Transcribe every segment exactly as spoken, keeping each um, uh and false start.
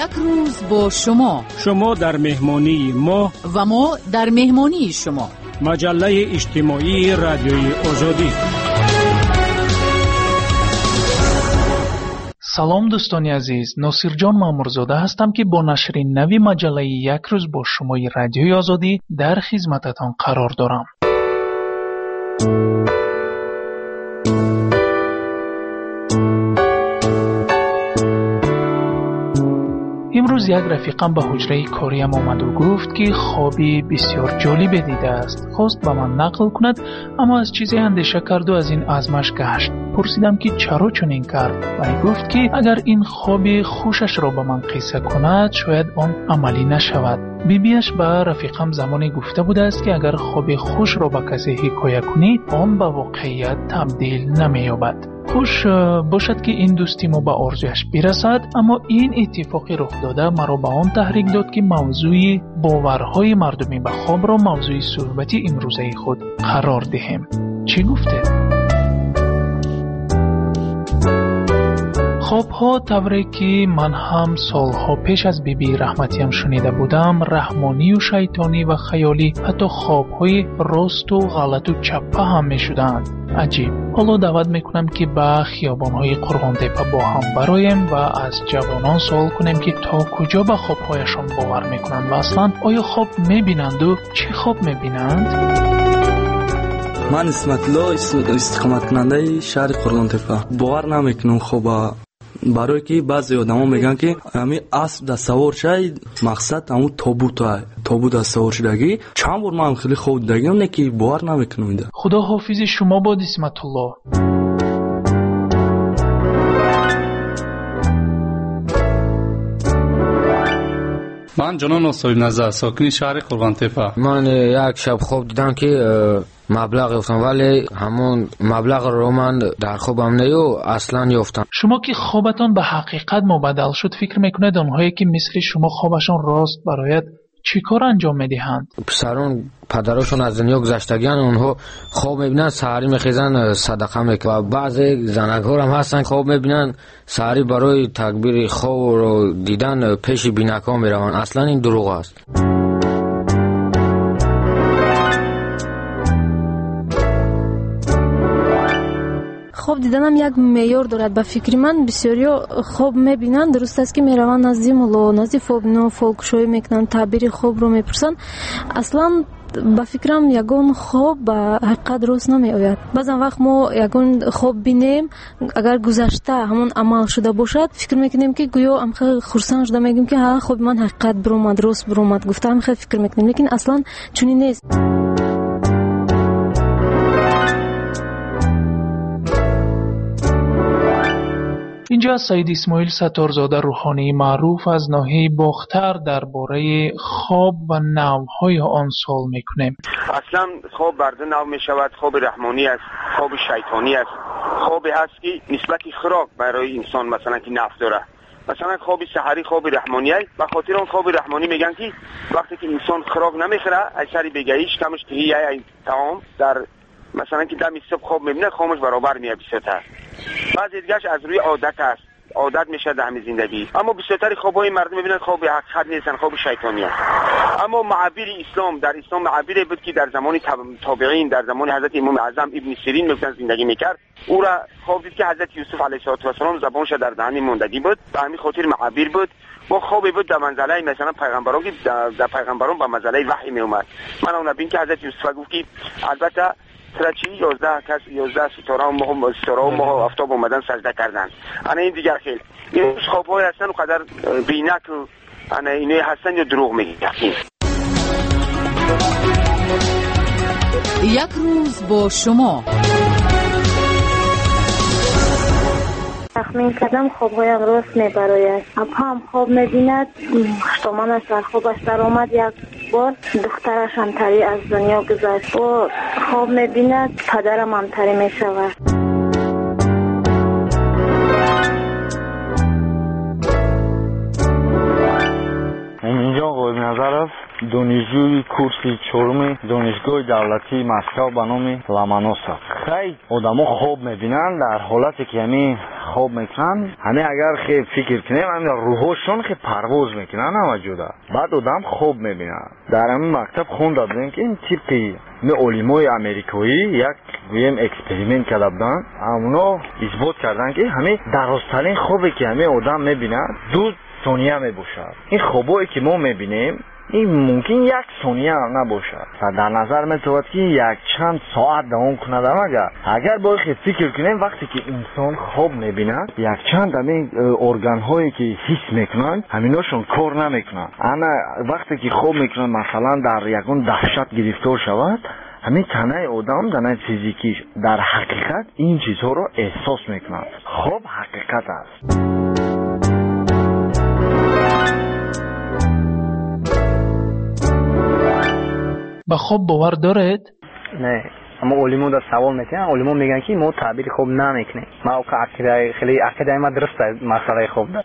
یک روز با شما، شما در مهمانی ما و ما در مهمانی شما. مجله اجتماعی رادیوی آزادی. سلام دوستان عزیز، ناصر جان مامورزاده هستم که با نشر نوی مجله یک روز با شمای رادیوی آزادی در خدمتتان قرار دارم. امروز یک رفیقم به حجره کاریم آمد و گفت که خوابی بسیار جالب دیده است. خواست به من نقل کند، اما از چیزی اندیشه کرد و از این عزمش گشت. پرسیدم که چرا چنین کرد و گفت که اگر این خواب خوشش را به من قصه کند شاید آن عملی نشود. بیبیش به رفیقم زمانی گفته بوده است که اگر خواب خوش را به کسی حکایت کنی آن به واقعیت تبدیل نمی‌یابد. خوش باشد که این دوستی ما به آرزویش برسد، اما این اتفاقی رخ داده مرا به آن تحریک داد که موضوع باورهای مردمی به خواب را موضوع صحبت امروزه خود قرار دهیم. چی گفته؟ خواب‌ها طوری که من هم سالها پیش از بی بی رحمتیم شنیده بودم، رحمانی و شیطانی و خیالی، حتی خواب‌های راست و غلط و چپه هم می‌شدند. عجیب. حالا دعوت میکنم که به خیابان‌های قرغان‌تپه با هم برایم و از جوانان سوال کنیم که تا کجا به خواب‌هایشان باور میکنند و اصلا آیا خواب میبینند و چه خواب میبینند؟ من اسمت الله استقامت کننده شهر قرغان‌تپه. باور نمیکنم خوبه، برای که بعضی آدما میگن که همین اسب در سوار شد مقصد همون تابوت های تابوت در سوار شدگی. چند بار من خیلی خوب دیدم، نه که باور نمیکنم. خدا حافظ شما باد اسمت الله. من جنان ناصری نظر، ساکن شهر قرغان‌تپه. من یک شب خواب دیدم که مبلغ یافتم، ولی همون مبلغ رو من در خوابم نیو اصلا یافتم. شما که خوابتان به حقیقت مبدل شد، فکر میکنید اونهایی که مثل شما خوابشان راست برایت چی کار انجام میدهند؟ پسران پدرشون از دنیا گذشتگان، اونها خواب میبینن سحری میخیزن صدقه میکنن و بعضی زنگ‌ها هم هستن خواب میبینن سحری برای تکبیر خواب رو دیدن پیش بینکا میرون. اصلا این دروغ است. خواب دیدنم یک معیار دارد. به فکر من بسیاریا خواب میبینن، درست است که میرون نزد مولا، نزد فوبینا، فولکشوی میکنن، تعبیر خواب رو میپرسن. اصلا به فکرم یگان خواب به حقیقت درست نمی آید. بعضا وقت ما یگان خواب بینیم، اگر گذشته همون عمل شده باشد فکر میکنیم که گویا هم خیلی خرسند شده، میگیم که ها خوب من حقیقت برومد، درست برومد، گفتم خیلی فکر میکنیم، لیکن اصلا چنین نیست. اینجا سید اسماعیل ستارزاده روحانی معروف از ناحیه باختر درباره خواب و نوع‌های آن سوال میکنیم. اصلا خواب بر دو نوع میشود. خواب رحمانی است، خواب شیطانی است. خوابی هست که نسبت خوراک برای انسان مثلا که نفع داره. مثلا خواب سحری خواب رحمانی است. به خاطر اون خواب رحمانی میگن که وقتی که انسان خوراک نمیخوره، اثر بگیش کمش تهیه این طعام در مثلا که دم صبح خواب میبینه خوابش برابر میاد بیشتر. بعضی دیگه‌اش از روی عادت است، عادت میشه در همین زندگی. اما بیشتر خوابای مردم میبینن خواب حقیقت نیستن، خواب شیطانی است. اما معابر اسلام، در اسلام معابری بود که در زمان تابعین، در زمان حضرت امام اعظم ابن سیرین میگفتن زندگی میکرد. او را خواب دید که حضرت یوسف علیه السلام زبانش در دهن موندگی بود، به همین خاطر معابر بود. و خوابی بود در منزله مثلا پیغمبران که در پیغمبران به منزله وحی می اومد. من اون نبین که حضرت یوسف گفت که البته سر چی یازده کس یازده ستاره و ماه ستاره و ماه و آفتاب اومدن سجده کردن. انا این دیگر خیلی این خوابای هستن و قدر بینک و انا اینه هستن یا دروغ میگن. یک روز با شما. تخمین کردم خوابهایم راست میبراید. اپا هم خواب میبیند شتامان از سر خوابش در آمد، یک بار دخترش همتری از دنیا گذشت و خواب میبیند پدرم همتری میشود. اینجا قابل نظر است دو دانشجوی کورس چهارم دانشگاه دولتی مسکو به نام لامانوس است. خیلی آدما خواب میبینن، در حالتی که همین خواب میکنن، همین اگر خیلی فکر کنیم همین روحشون خیلی پرواز میکنن وجوده. بعد آدم خواب میبینن. در همین مکتب خوندم بودن که این تیپی می علمای امریکایی یک گویم اکسپریمنت کرده بودن، اونا اثبات کردن که همین درستترین خوابی که همین آدم میبینه دو ثانیه میباشد. این خوابایی که ما میبینیم این ممکن یک ثانیه نباشد. در نظر میتواد که یک چند ساعت دوام کنه. اگر اگر با خود فکر کنیم وقتی که انسان خواب میبیند یک چند همین ارگان هایی که حس میکنن همیناشون کار نمیکنن. انا وقتی که خواب میکنن مثلا در یکون دهشت گرفتار شود، همین تنه آدم تنه فیزیکی در حقیقت این چیزها رو احساس میکنن. خواب حقیقت است. به خواب باور دارید؟ نه، اما علما در سوال میکنن، علما میگن که ما تعبیر خواب نمیکنیم. ما عقیده خیلی عقیده ما درسته مسئله خواب ده.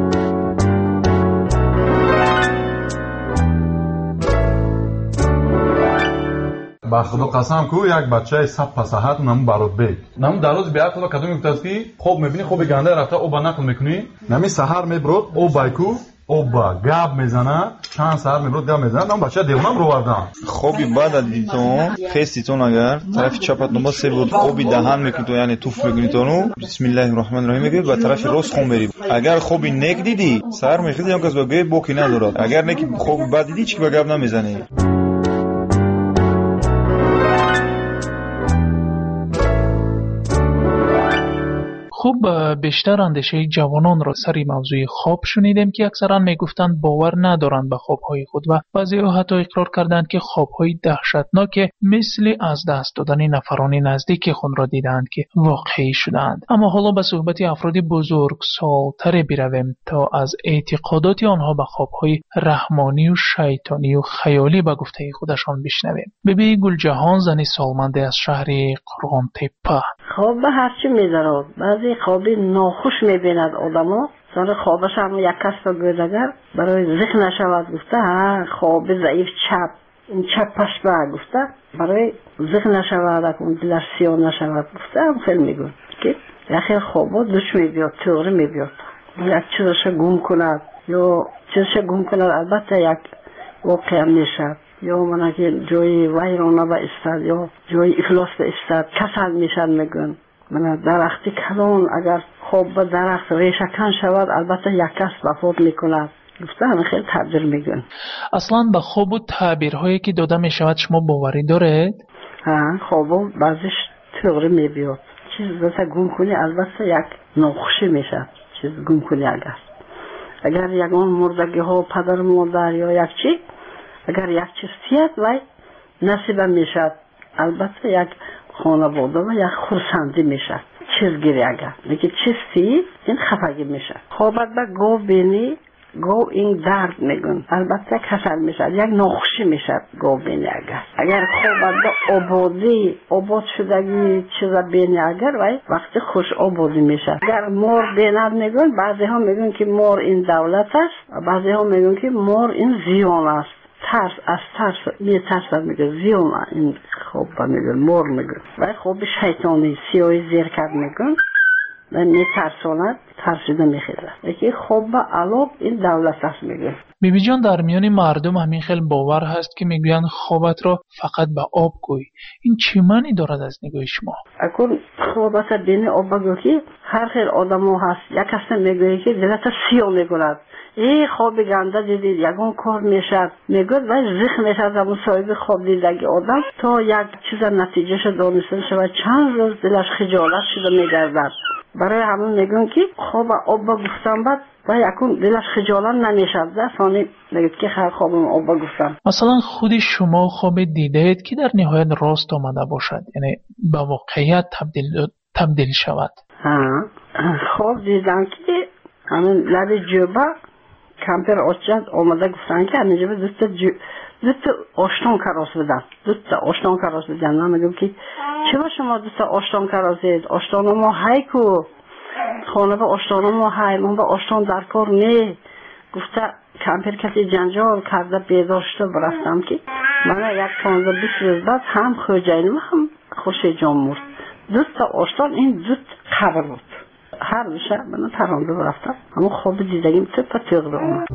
با خدا قسم کو یک بچه صد پسحت نم برات بید نم دروز بیاد خدا کدوم میگفت که خوب میبینی خوب گنده رفته او با نقل میکنی نمی سحر میبرد او بایکو او با گاب میزنه چند سحر میبرد گاب میزنه نم بچه دیونم رو وردن خوبی بعد دیتون خستیتون اگر طرف چپت نماز سه بود خوبی دهن میکنی تو یعنی توف میکنی تو نو بسم الله الرحمن الرحیم میگی و طرف راست خون بری. اگر خوبی نک دیدی سحر میخیدی هم کس با گوی بوکی ندارد. اگر نک خوبی بعد دیدی چی با گاب نمیزنی. خوب بیشتر اندیشه جوانان را سری موضوع خواب شنیدیم که اکثرا میگفتند باور ندارند به خوابهای خود و بعضی‌ها حتی اقرار کردند که خوابهای دهشتناک مثل از دست دادن نفران نزدیک خود را دیدند که واقعی شدند. اما حالا به صحبت افراد بزرگ سالتر برویم تا از اعتقادات آنها به خوابهای رحمانی و شیطانی و خیالی به گفته خودشان بشنویم. بیبی گلجهان زنی سالمنده از شهر قرغان تپه: خواب به هر چی می‌دارد. بعضی خوابی ناخوش می‌بیند آدم‌ها. سر خوابش هم یک کس را گویدگر برای ذکر نشود گفته ها خواب ضعیف چپ این چپ پشت به گفته برای ذکر نشود اون دلش سیاه نشود گفته هم خیلی میگون که یکی خوابا دوش میبیاد تئوری میبیاد یک چیزش گم کند یا چیزش گم کند البته یک واقعا میشد یا منه که جای ویرانه به استاد یا جای افلاس به استاد کسل میشد میگون. من درختی کلان اگر خواب به درخت ریشه کن شود البته یک کس وفات میکند گفته همه خیلی تعبیر میگن. اصلا به خواب و تعبیرهایی که داده میشود شما باوری دارید؟ ها خواب بعضیش تئوری میبیاد چیز مثلا گم کنی البته یک ناخوشی میشه چیز گم کنی اگر اگر یکان مردگی ها پدر مادر یا یک چی اگر یک چیز تیاد وای نصیبه میشد البته یک خانواده و یک خورسندی میشه چیزگیری اگر لیکن چیزی این خفگی میشه. خوابت به گو بینی گو این درد میگن البته کسل میشه یک ناخوشی میشه گو بینی اگر اگر خوابت به آبادی آباد شدگی چیزا بینی اگر وای وقتی خوش آبادی میشه. اگر مور بیند میگن بعضی ها میگن که مور این دولت است بعضی ها میگن که مور این زیان است. ترس از ترس می ترس میگه زیان این خوب میگه مور میگه و خوب شیطانی سیاهی زیر کرد میگن و می ترساند ترسیده میخیزه یکی خوب با علاق این دولت است میگه. بیبی جان در میان مردم همین خیلی باور هست که میگویند خوابت را فقط به آب گوی. این چی معنی دارد از نگاه شما؟ اکن خوابت بین آب بگو که هر خیلی آدم ها هست یک کسی میگویه که دلت سیاه میگوید ای خواب گنده دیدید یکون کار میشد میگوید و زخ میشد همون صاحب خواب دیدگی آدم تا یک چیز نتیجه شد دانستن شود چند روز دلش خجالت شده میگردد. برای همون میگن که خواب آب گفتم بعد و یکون دلش خجالت نمیشد دستانی میگید که خیلی خوابم آب گفتم. مثلا خود شما خواب دیدید که در نهایت راست آمده باشد یعنی به واقعیت تبدیل تبدیل شود؟ ها خواب دیدم که همین لب جوبه کمپر آشجد آمده گفتن که همین جوبه دوست جو دوست آشتان کراس بدن دوست آشتان کراس بدن. من میگم که چرا شما دوست آشتان کراسید؟ آشتان ما های کو خانه به آشتان ما های من به آشتان در کار نه گفته کمپر کسی جنجال کرده بیدار شده برفتم که من یک پانزده بیست روز بعد هم خوجایلم هم خوش جان مرد. زود تا آشتان این زود خبر بود. هر دو شب من ترانده برفتم اما خواب دیدگیم تپ تیغ اومد.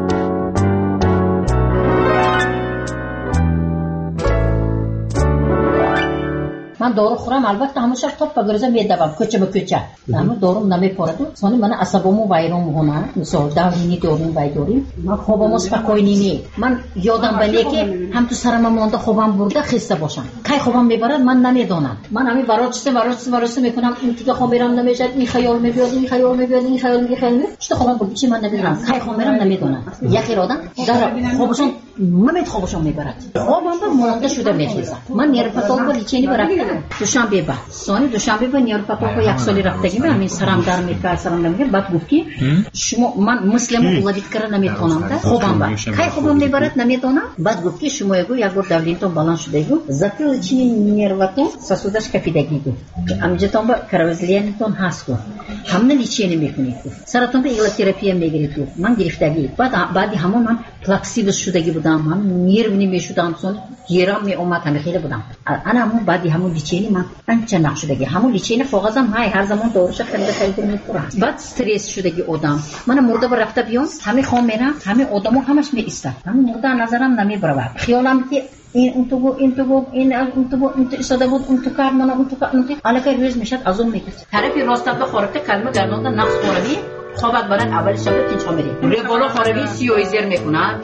من دارو خورم البته همون شب تا بگرزه میدوم کوچه به کوچه اما داروم نمیپورد سونی من عصبمو وایرون میکنه مثلا داوینی داریم وایداریم من خوابم اسپاکوینی نی من یادم بله که هم تو سرم مونده خوابم برده خسته باشم کی خوابم میبرد من نمیدونم من همین وراچسته وراچسته وراچسته میکنم این تو خواب میرم نمیشه این خیال میبیاد این خیال میبیاد این خیال میخیال چطور خوابم برده چی من نمیدونم کی خواب میرم نمیدونم یک ایرادم در خوابشون نمید خوابشون میبرد خوابم به مونده شده میخیزم من نیروپاتولوژ ولی چینی برام دوشنبه بعد سوانی دوشنبه بعد نیروپاتولوژ یک سالی رفتگی من سرم در میکرد سرم نمیگه بعد گفت که شما من مسلمو ولادت کردن نمیتونم تا خوابم بعد کی خوابم میبرد نمیدونم بعد گفت که شما یگو یک بار دولتون بالان شده گفت زاتی چینی نیرواتون ساسودش کپیدگی گفت امجتون با کروزلیانتون هست گفت همه لیچینی میکنید گفت سرتون به ایلوتراپی میگیرید گفت من گرفتگی بعد بعدی همون من فلکسیبل شدگی بودم من نیرو نمیشدم سون گیرام می اومد همه خیلی بودم انا همون بعدی همون لیچینی من انچه نقشدگی همون لیچینی فوقازم های هر زمان دورش خیلی خیلی میپرم بعد استرس شدگی آدم من مرده بر رفته بیام همه خام میرم همه آدمو همش می ایستن همون مرده نظرم نمیبره خیالم که این اون تو گو این تو گو این اون تو گو این تو ایستاده بود اون تو کار من اون تو کار اون تو علاقه روز میشد از اون میگه طرفی راست به خورده کلمه گرنونده نقص خوردی خوابت برات اول شب تینچا میری روی بالا خوربی سی و ایزر میکنه.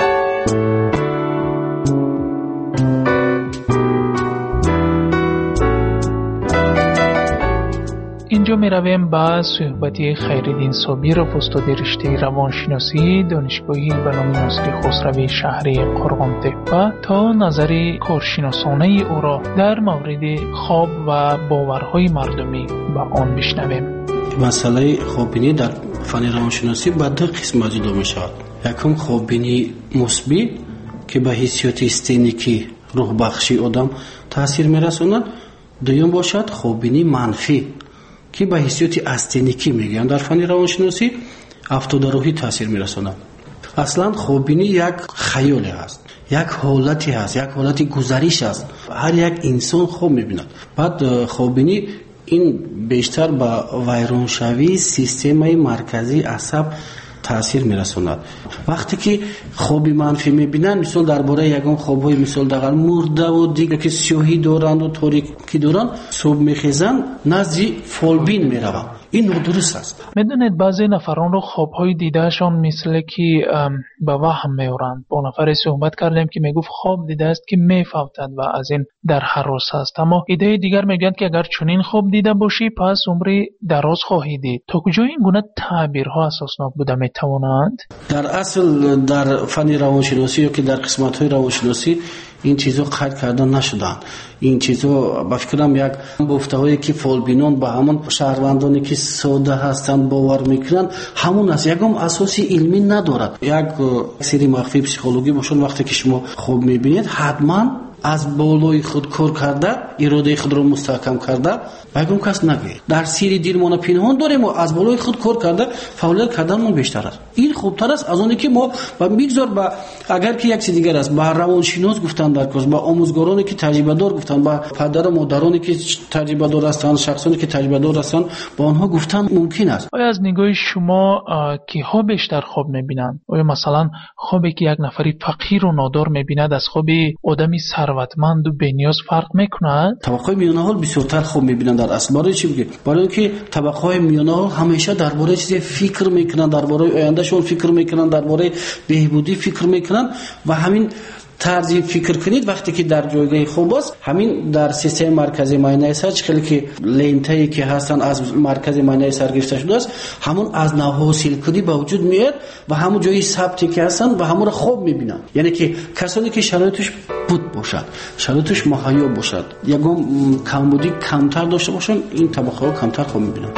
اینجا می رویم با صحبتی خیرالدین صابر استاد رشته روانشناسی دانشگاهی بنامی ناصر خسروی شهری قرغن‌تپه تا نظر کارشناسانه او را در مورد خواب و باورهای مردمی با آن بشنویم. مسئله خواببینی در فن روانشناسی به دو قسم جدا می شود. یکم خواببینی مثبت که به حسیات استینیکی روح بخشی آدم تاثیر می رساند. دوم باشد خواببینی منفی که به حسیات استینیکی میگن در فن روانشناسی افتاده روحی تاثیر می رساند. اصلا خواببینی یک خیالی است، یک حالتی است، یک حالتی گذریش است. هر یک انسان خواب می بیند. بعد خواببینی این بیشتر با ویرانشوی سیستم مرکزی عصب تاثیر میرساند. وقتی که خوابی منفی میبینن مثلا درباره یگان خوابای مثلا دقیقا مرده و دیگه که سیاهی دارند و تاریکی دارند صبح میخیزن نزد فالبین میروند. این نادرست است. میدونید بعضی نفران رو خوابهای دیدهشان مثل که به وهم میورند. با نفر صحبت کردیم که میگفت خواب دیده است که میفوتد و از این در حراس است. اما ایده دیگر میگن که اگر چنین خواب دیده باشی پس عمری دراز خواهی دید. تا کجا این گونه تعبیرها اساسناک بوده میتوانند؟ در اصل در فن روانشناسی یا که در قسمت‌های روانشناسی این چیزا قید کردن نشدن. این چیزا با فکرم یک گفته‌هایی که فالبینان با همون شهروندانی که ساده هستند باور میکنن همون است، یکم اساسی علمی ندارد. یک سری مخفی پسیکولوژی باشون وقتی که شما خوب میبینید حتما از بالای خود کار کرده اراده خود را مستحکم کرده بگم کس نگه در سیری دیر ما پنهان داریم و از بالای خود کار کرده فعالیت کردن ما بیشتر است. این خوبتر است از اونی که ما با میگذار با اگر که یک چیز دیگر است با روانشناس گفتن در کلاس با آموزگارانی که تجربه دار گفتن با پدر و مادرانی که تجربه دار هستند شخصانی که تجربه دار هستند با آنها گفتن ممکن است. آیا از نگاه شما کیها بیشتر خواب میبینند؟ آیا مثلا خوابی که یک نفری فقیر و نادار میبیند از خوابی آدمی ثروتمند و بی‌نیاز فرق میکند؟ طبقه میانه حال بسیارتر خواب میبینند در اصل. برای چی بگه؟ برای اینکه طبقه میانه حال همیشه درباره چیزی فکر میکنند، درباره آیندهشون فکر میکنند، درباره بهبودی فکر میکنند و همین طرز فکر کنید وقتی که در جایگاه خوب است همین در سیستم مرکزی مایع سرچ خیلی که لنتایی که هستن از مرکز مایع سر گرفته شده است همون از نو حاصل کنی به وجود میاد و همون جایی ثبتی که هستن و همون را خوب میبینن. یعنی که کسانی که شرایطش بود باشد، شرایطش مهیا باشد، یگام کمبودی کمتر داشته باشن این طبقه ها کمتر خوب میبینن.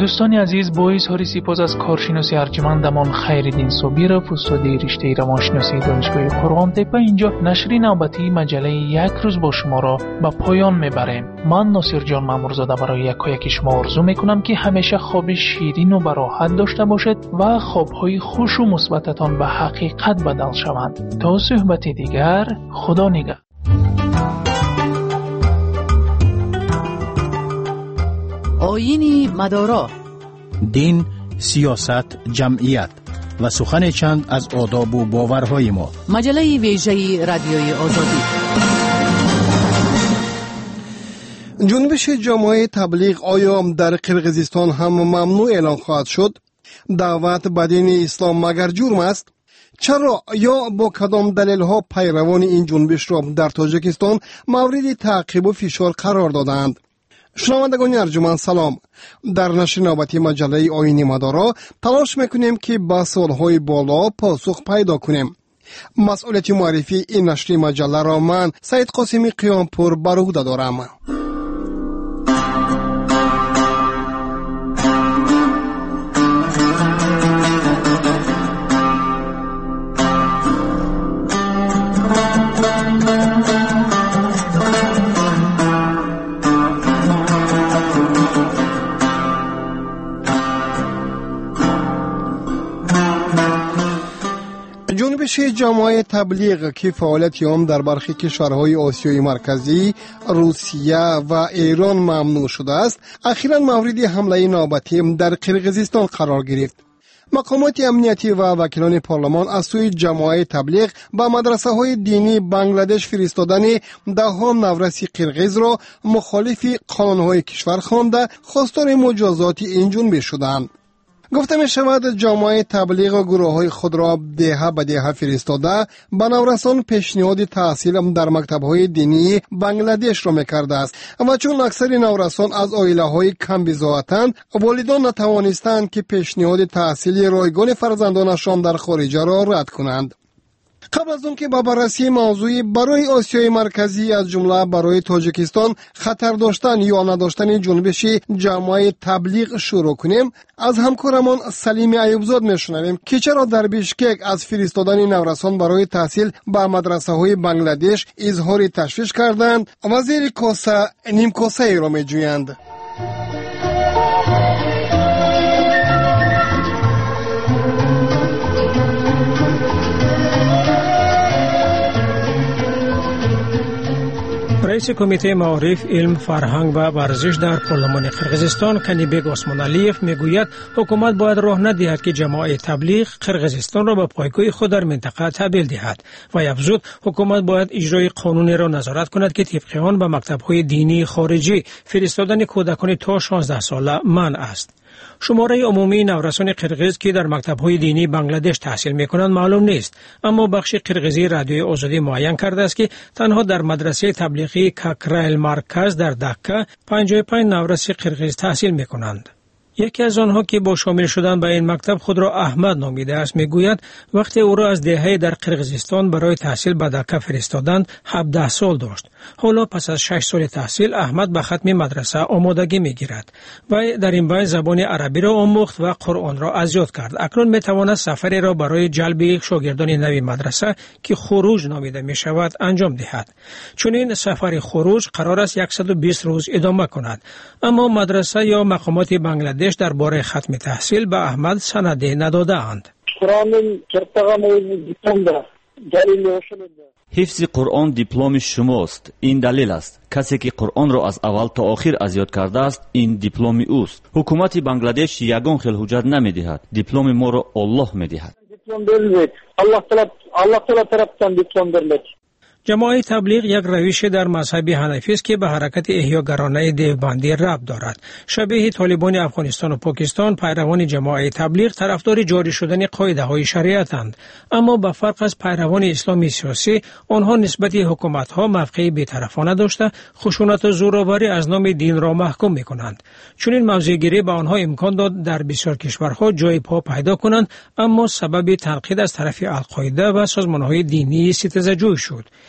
دوستان عزیز، با اظهار سپاس از کارشناس ارجمندمان خیرالدین صابرов استادی رشته روانشناسی دانشگاه قرغان تپه اینجا نشر نوبتی مجله یک روز با شما را به پایان میبریم. من ناصر جان مامورزاده برای یکایک شما آرزو میکنم که همیشه خواب شیرین و براحت داشته باشید و خوابهای خوش و مثبتتان به حقیقت بدل شوند. تا صحبت دیگر، خدا نگهدار. آیین مدارا، دین، سیاست، جمعیت و سخن چند از آداب و باورهای ما. مجله ویژه رادیوی آزادی. جنبش جماعت تبلیغ آیا در قرقیزستان هم ممنوع اعلان خواهد شد؟ دعوت به دین اسلام مگر جرم است؟ چرا یا با کدام دلیل ها پیروان این جنبش را در تاجیکستان مورد تعقیب و فشار قرار دادند؟ شنوندگان ارجمند سلام. در نشر نوبتی مجله آیین مدارا تلاش میکنیم که با سوالهای بالا پاسخ پیدا کنیم. مسئولیت معرفی این نشر مجله را من سید قاسمی قیامپور بر عهده دارم. جنبش جماعت تبلیغ که فعالیت آن در برخی کشورهای آسیای مرکزی، روسیه و ایران ممنوع شده است، اخیراً مورد حمله نوبتی در قرقیزستان قرار گرفت. مقامات امنیتی و وکیلان پارلمان از سوی جماعت تبلیغ به مدرسه های دینی بنگلادش فرستادن ده ها نورس قرقیز را مخالف قانونهای کشور خوانده خواستار مجازات این جنبش شدند. گفته می شود جماعت تبلیغ و گروه های خود را دهه به دهه فرستاده به نورسان پیشنهاد تحصیل در مکتب های دینی بنگلادش را میکرده است و چون اکثر نورسان از عائله های کم بضاعتند، والدان نتوانستند که پیشنهاد تحصیل رایگان فرزندانشان در خارج را رد کنند. قبل از اون که با بررسی موضوعی برای آسیای مرکزی از جمله برای تاجیکستان خطر داشتن یا نداشتن جنبش جماعت تبلیغ شروع کنیم، از همکارمان سلیم ایوبزاد میشنویم که چرا در بیشکک از فرستادن نورسان برای تحصیل به مدرسه های بنگلادش اظهار تشویش کردند و زیر کاسه نیم کاسه ای را میجویند. رئیس کمیته معارف، علم، فرهنگ و ورزش در پارلمان قرقیزستان کنیبک عثمانعلیف میگوید حکومت باید راه ندهد که جماعت تبلیغ قرقیزستان را به پایگاه خود در منطقه تبدیل دهد و افزود حکومت باید اجرای قانونی را نظارت کند که طبق آن به مکتب‌های دینی خارجی فرستادن کودکان تا شانزده ساله منع است. شماره عمومی نورسان قرقیز که در مکتب‌های دینی بنگلادش تحصیل می‌کنند معلوم نیست، اما بخش قرقیزی رادیوی آزادی معین کرده است که تنها در مدرسه تبلیغی کاکرایل مرکز در دکه پنجاه و پنج نورس قرقیز تحصیل می‌کنند. یکی از آنها که با شامل شدن به این مکتب خود را احمد نامیده است میگوید وقتی او را از دهه در قرقیزستان برای تحصیل به دکه فرستادند هفده سال داشت. حالا پس از شش سال تحصیل احمد به ختم مدرسه آمادگی میگیرد و در این بین زبان عربی را آموخت و قرآن را از یاد کرد. اکنون میتواند سفری را برای جلب شاگردان نوی مدرسه که خروج نامیده می شود انجام دهد. چون این سفر خروج قرار است صد و بیست روز ادامه کند، اما مدرسه یا مقامات بنگلادش درباره ختم تحصیل به احمد سند نداده اند. حفظ قرآن دیپلم شماست. این دلیل است کسی که قرآن را از اول تا آخر از یاد کرده است این دیپلم اوست. حکومت بنگلادش یگان خل حجت نمیدهد، دیپلم ما را الله میدهد. دیپلم bermaydi. Allah taraf Allah tarafından diplom beriladi. جماعت تبلیغ یک روش در مذهب حنفی است که به حرکت احیاگرانه دیوبندی ربط دارد. شبیه طالبان افغانستان و پاکستان، پیروان جماعت تبلیغ طرفدار جاری شدن قاعده‌های شریعتند، اما به فرق از پیروان اسلامی سیاسی، آنها نسبت حکومت‌ها موقع بی‌طرفانه داشته خشونت و زورآوری از نام دین را محکوم می‌کنند. چون این موضع‌گیری به آنها امکان داد در بسیار کشورها جای پا پیدا کنند، اما سبب تنقید از طرف القاعده و سازمان‌های دینی ستیزجوی شد.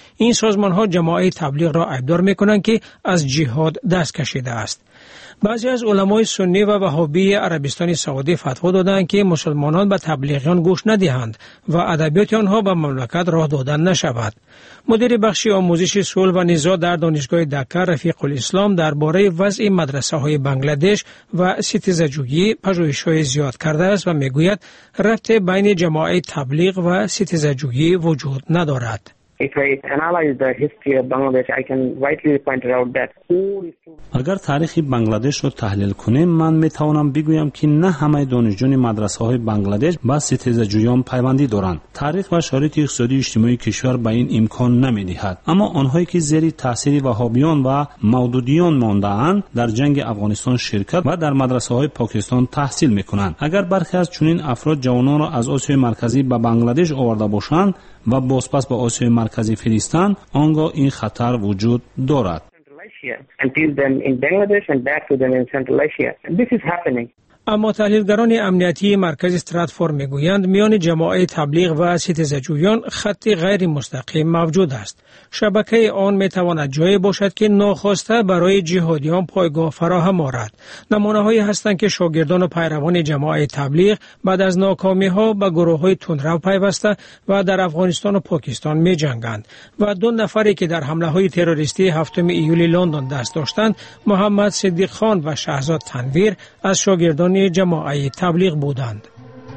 این سازمان ها جماعت تبلیغ را عیبدار میکنند که از جهاد دست کشیده است. بعضی از علمای سنی و وهابی عربستان سعودی فتوا دادند که مسلمانان به تبلیغیان گوش ندهند و ادبیات آنها به مملکت راه دادن نشود. مدیر بخش آموزش صلح و نزاع در دانشگاه دکه رفیق الاسلام درباره وضع مدرسه های بنگلادش و ستیزجویی پژوهش‌های زیاد کرده است و میگوید ربط بین جماعت تبلیغ و ستیزجویی وجود ندارد. If I analyze the history of Bangladesh, I can rightly point out that اگر تاریخ بنگلادش رو تحلیل کنیم من میتوانم بگویم که نه همه دانشجویان مدرسه های بنگلادش با ستیزجویان پیوندی دارند. تاریخ و شرایط اقتصادی اجتماعی کشور به این امکان نمیدهد. اما آنهایی که زیر تاثیر وهابیان و مودودیان مانده اند در جنگ افغانستان شرکت و در مدرسه های پاکستان تحصیل میکنند. اگر برخی از چنین افراد جوانان را از آسیای مرکزی به بنگلادش آورده باشند و بازپس به آسیای مرکزی فرستند، آنگاه این خطر وجود دارد. and teach them in Bangladesh and back to them in Central Asia. And this is happening. اما تحلیلگران امنیتی مرکز استراتفورد میگویند میان جماعت تبلیغ و ستیزجویان خط غیر مستقیم موجود است. شبکه آن میتواند جایی باشد که ناخواسته برای جهادیان پایگاه فراهم آورد. نمونه هایی هستند که شاگردان و پیروان جماعت تبلیغ بعد از ناکامی ها به گروه های تندرو پیوسته و در افغانستان و پاکستان می جنگند و دو نفری که در حمله های تروریستی هفتم ایولی لندن دست داشتند، محمد صدیق خان و شهزاد تنویر، از شاگردان جماعت تبلیغ بودند.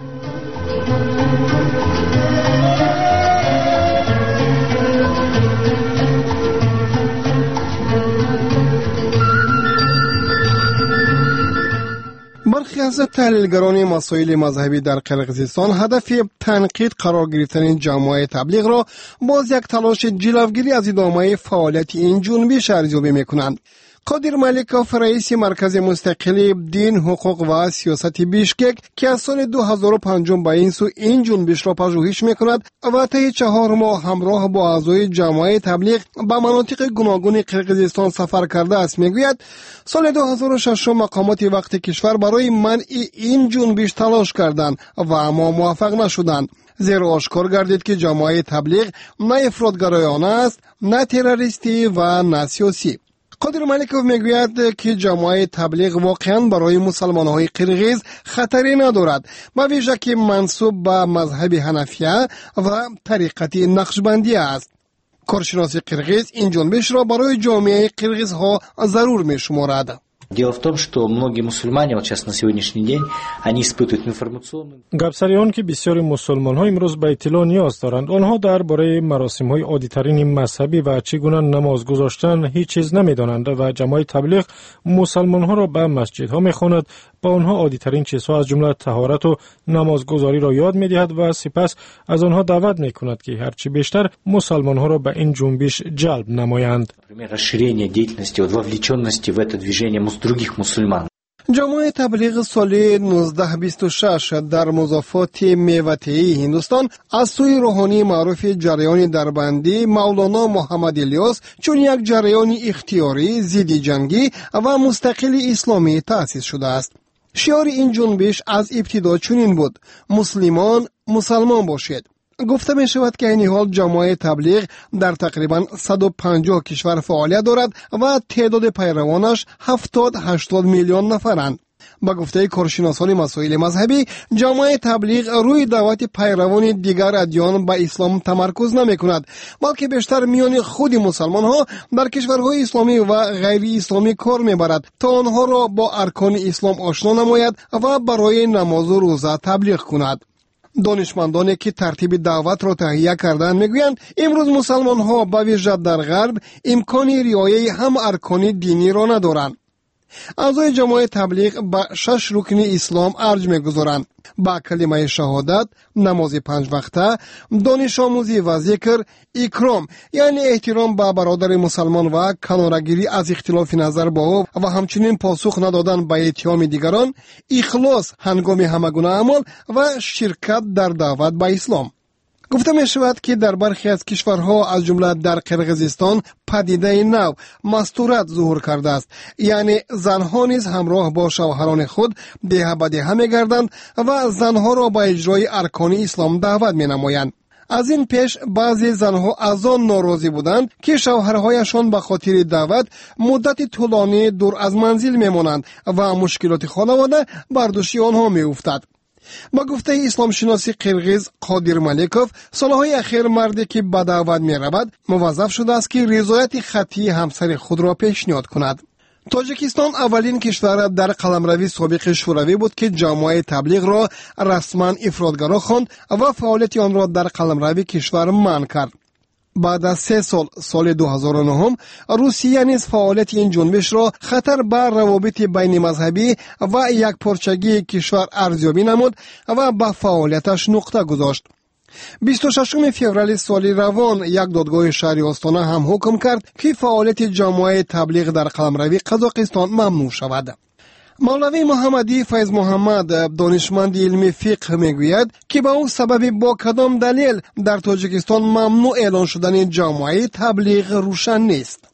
برخی از تحلیلگران مسائل مذهبی در قرقیزستان هدف تنقید قرار گرفتن جماعت تبلیغ را باز یک تلاش جلوگیری از ادامه فعالیت این جنبش ارزیابی می‌کنند. قادر ملیکوف رئیس مرکز مستقل دین، حقوق و سیاست بیشکک که از سال دو هزار و پنج به این سو این جنبش را پژوهش می‌کند و طی چهار ماه همراه با اعضای جماعت تبلیغ به مناطق گوناگون قرقیزستان سفر کرده است، میگوید سال دو هزار و شش مقامات وقت کشور برای منع این جنبش تلاش کردند و اما موفق نشدند، زیرا آشکار گردید که جماعت تبلیغ نه افراطگرایانه است، نه تروریستی و نه سیاسی. قادر ملیکوف میگوید که جماعت تبلیغ واقعا برای مسلمان‌های قرقیز خطری ندارد، با ویژه که منسوب به مذهب حنفیه و طریقت نقشبندی است. کارشناس قرقیز این جنبش را برای جامعه قرقیزها ضرور می‌شمارد. Дело в том, что многие мусульмане вот сейчас на сегодняшний день они испытывают информационную. گپسریان که بسیاری مسلمان ها امروز به اطلاع نیاز دارند، آنها درباره مراسم های عادی‌ترین مذهبی و چگونه نماز گذاشتن هیچ چیز نمی‌دانند و جماعت تبلیغ مسلمان ها را به مسجد ها می‌خواند، با آنها عادی‌ترین چیزها از جمله طهارت و نمازگزاری را یاد می‌دهد و سپس از آنها دعوت می‌کند که هرچی بیشتر مسلمان ها را به این جنبش جلب نمایند. Расширение деятельности, вот вовлеченности в это движение других мусульман. جماعت تبلیغ سال نوزده بیست و شش در مضافات میوه‌طیی هندوستان از سوی روحانی معروف جریان دربندی مولانا محمد الیاس چون یک جریان اختیاری، ضد جنگی و مستقل اسلامی تأسیس شده است. شعار این جنبش از ابتدا چنین بود: مسلمان مسلمان باشید. گفته می شود که این حال جماعت تبلیغ در تقریبا صد و پنجاه کشور فعالیت دارد و تعداد پیروانش هفتاد هشتاد میلیون نفرند. با گفته کارشناسان مسائل مذهبی، جماعت تبلیغ روی دعوت پیروان دیگر ادیان به اسلام تمرکز نمی کند، بلکه بیشتر میان خود مسلمان ها در کشورهای اسلامی و غیر اسلامی کار می برد تا آنها را با ارکان اسلام آشنا نماید و برای نماز و روزه تبلیغ کند. دانشمندانی که ترتیب دعوت را تهیه کردند میگویند امروز مسلمان ها به ویژه در غرب امکان رعایت هم ارکان دینی را ندارند. اعضای جماعت تبلیغ به شش رکن اسلام ارج میگذارند: با کلمه شهادت، نماز پنج وقته، دانش آموزی و ذکر، اکرام یعنی احترام به برادر مسلمان و کنارگیری از اختلاف نظر با او و همچنین پاسخ ندادن به اتهام دیگران، اخلاص هنگام همگونه اعمال و شرکت در دعوت به اسلام. گفته می شود که در برخی از کشورها از جمله در قرقیزستان پدیده نو مستورت ظهور کرده است، یعنی زنها نیز همراه با شوهران خود دیه به دیه می گردند و زنها را به اجرای ارکان اسلام دعوت می نمایند. از این پیش بعضی زنها از آن ناراضی بودند که شوهرهایشان به خاطر دعوت مدت طولانی دور از منزل میمانند و مشکلات خانواده بر دوش آنها میافتد. با گفته اسلام شناسی قرغیز قادر ملیکوف، سالهای اخیر مردی که به دعوت می رود موظف شده است که رضایت خطی همسر خود را پیشنهاد کند. تاجیکستان اولین کشور در قلمروی سابق شوروی بود که جامعه تبلیغ را رسما افراطگرا خواند و فعالیت آن را در قلمروی کشور منع کرد. بعد از سه سال سال دو هزار و نه روسیه نیز فعالیت این جنبش را خطر بر روابط بین مذهبی و یک پارچگی کشور ارزیابی نمود و به فعالیتش نقطه گذاشت. بیست و ششم فوریه سال روان یک دادگاه شهری آستانه هم حکم کرد که فعالیت جامعه تبلیغ در قلمروی قزاقستان ممنوع شود. مولوی محمدی فیض محمد، دانشمند علمی فقه، میگوید که به او سبب با کدام دلیل در تاجیکستان ممنوع اعلان شدن جامعه تبلیغ روشن نیست.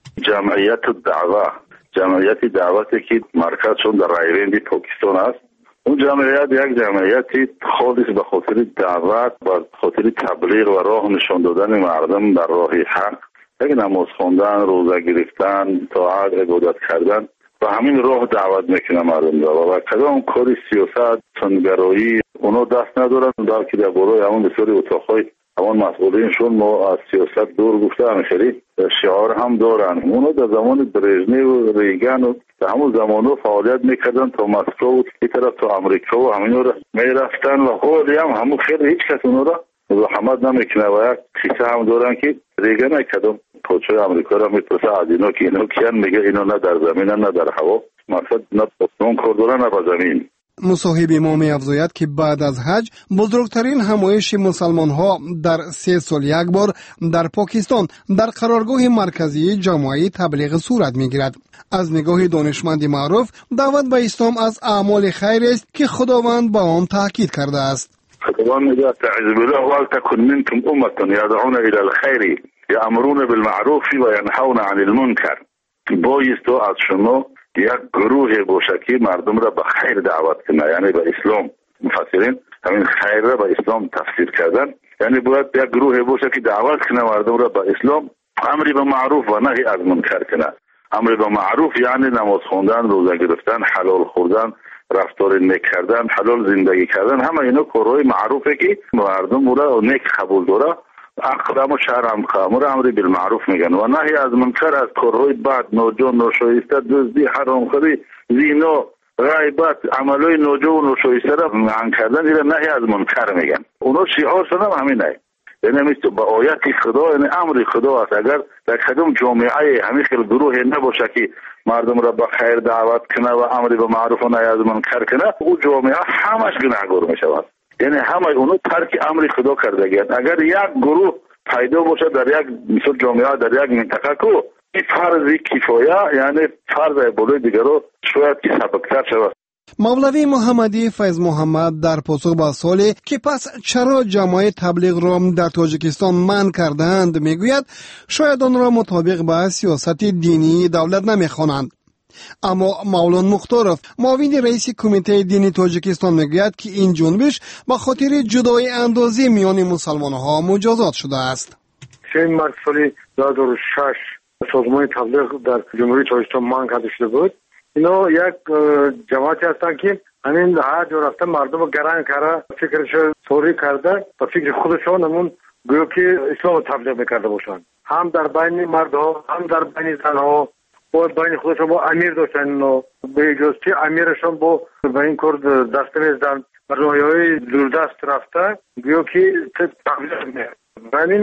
جمعیت دعوه جمعیت دعوتی که مرکزشون در رایوند پاکستان است، اون جمعیت یک جمعیتی خالص به خاطر دعوت و خاطر تبلیغ و راه نشان دادن مردم در راه حق، یک نماز خواندن، روزه گرفتن، طاعت، عبادت کردن و همین راه دعوت میکنه مردم را و کدام کاری سیاست، سنگرایی اونا دست ندارن، بلکه در بالای همون بسیاری اتاقهای همون مسئولینشون ما از سیاست دور گفته همشری شعار هم دارن. اونا در زمان برژنیو و ریگن و در همون زمانو فعالیت میکردن تا مسکو و این طرف تا امریکا و همین را میرفتن و خیلی هم همون خیلی هیچ کس اونا را رحمت نمیکنه و یک قصه هم دارن که ریگن کدام پادشاه امریکا را میپرسه از اینا که اینا کیان، میگه اینا نه در زمین نه در هوا، مقصد نه پاسمون کار دارن نه به زمین. مصاحب ما می افزاید که بعد از حج بزرگترین همایش مسلمان ها در سه سال یک بار در پاکستان در قرارگاه مرکزی جامعه تبلیغ صورت می گیرد. از نگاه دانشمند معروف، دعوت به اسلام از اعمال خیر است که خداوند با آن تاکید کرده است. خداوند میگه تعذ بالله ولتکن منکم امه یدعون الی الخیر یأمرون بالمعروف و ینهون عن المنکر. بایست از شما یک گروه باشه که مردم را به خیر دعوت کنه، یعنی به اسلام. مفسرین همین خیر را به اسلام تفسیر کردن، یعنی باید یک گروه باشه که دعوت کنه مردم را به اسلام، امر به معروف و نهی از منکر کنه. امر به معروف یعنی نماز خواندن، روزه گرفتن، حلال خوردن، رفتار نیک کردن، حلال زندگی کردن، همه اینا کارهای معروفه که مردم را نیک قبول داره. اقدام و شرم خامور امر بالمعروف میگن و نهی از منکر، از کارهای بد، ناجور، ناشایسته، دزدی، حرامخوری، زنا، غیبت، عملهای ناجور و ناشایسته را منع کردن، اینا نهی از منکر میگن. اونا شعارشون هم همینه، یعنی مثل با آیت خدا، یعنی امر خدا است. اگر در کدوم جامعه همین خیلی گروه نباشه که مردم را به خیر دعوت کنه و امر به معروف و نهی از منکر کنه، او جامعه همش گناهگار میشود. یعنی همه اونو ترک امر خدا کرده گیرد. اگر یک گروه پیدا باشه در یک مثل جامعه در یک منطقه کو، این فرض کفایه، یعنی فرض بالای دیگرو شاید که سبکتر شود. مولوی محمدی فیض محمد در پاسخ به سوالی که پس چرا جماعت تبلیغ را در تاجیکستان منع کردند میگوید شاید آن را مطابق به سیاست دینی دولت نمیخوانند. اما مولانا مختارов، معاون رئیس کمیته دینی تاجیکستان میگوید که این جنبش به خاطر جدایی اندازی میان مسلمان ها مجازات شده است. سه مارس سال دو هزار و شش سازمان تبلیغ در جمهوری تاجیکستان منع کرده شده بود. اینا یک جماعتی هستند که همین هر جا رفته مردم رو گران کرده، فکرش سوری کرده و فکر خودشان همون گویا که اسلام تبلیغ میکرده باشند. هم در بین مردها، هم در بین زنها با بین خودشان با امیر داشتن و به جزتی امیرشان با به این کار دست میزدن و راههای دوردست رفته گویا که تبلیغ میکرد. بین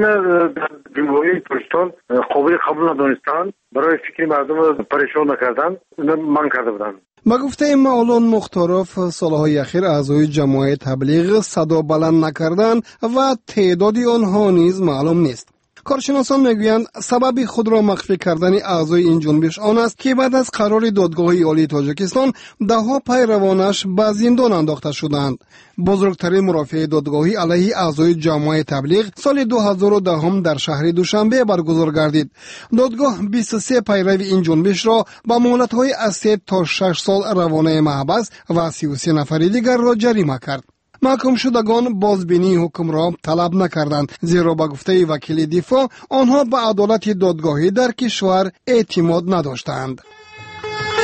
جمهوری تاجیکستان قابل قبول ندانستند، برای فکر مردم پریشان نکردن، منع کرده بودند. با گفته مولانا مختارов، سالهای اخیر اعضای جماعت تبلیغ صدا بلند نکردن و تعداد آنها نیز معلوم نیست. کارشناسان میگویند سبب خود را مخفی کردن اعضای این جنبش آن است که بعد از قرار دادگاه عالی تاجیکستان دهها پیروانش به زندان انداخته شدند. بزرگترین مرافع دادگاهی علیه اعضای جماعت تبلیغ سال دو هزار و ده در شهر دوشنبه برگزار گردید. دادگاه بیست و سه پیرو این جنبش را با مهلت‌های از سه تا شش سال روانه محبس و سی و سه نفر دیگر را جریمه کرد. محکوم شدگان بازبینی حکم را طلب نکردند، زیرا به گفته وکیل دفاع آنها به عدالت دادگاهی در کشور اعتماد نداشتند.